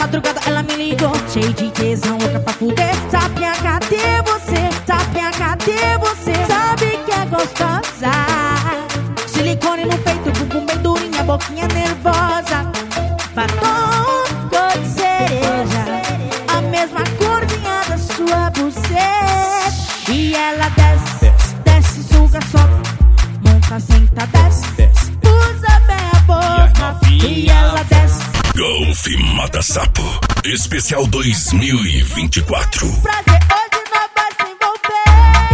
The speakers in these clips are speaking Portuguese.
madrugada ela me ligou, cheio de tesão, louca pra fuder. Sapinha, cadê você? Sapinha, cadê você? Sabe que é gostosa, silicone no peito, bumbum bem durinha, boquinha nervosa, batom cor de cereja, a mesma corzinha da sua buceta. E ela desce, desce, suga, sobe, monta, senta, desce, usa bem a boca. E ela desce. Golf Mata Sapo Especial 2024. Prazer, hoje nós vai se envolver.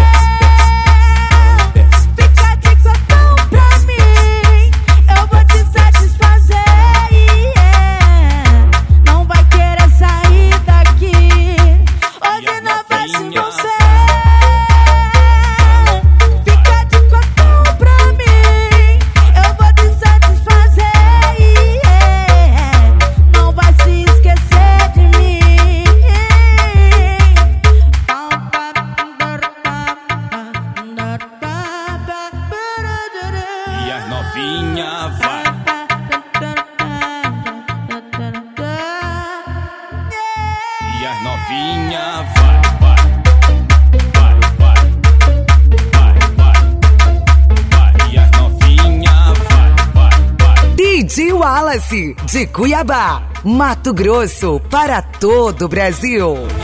Fica de cotão pra mim, eu vou te satisfazer, yeah. Não vai querer sair daqui. Hoje nós vai se envolver. Fica de cotão pra mim, eu vou te satisfazer, yeah. Não vai se esquecer de mim. E as novinha vai. E as novinha vai, vai. Vai, vai. Vai, vai. Vai. E as novinha vai, vai, vai. DJ Wallace, de Cuiabá, Mato Grosso, para todo o Brasil.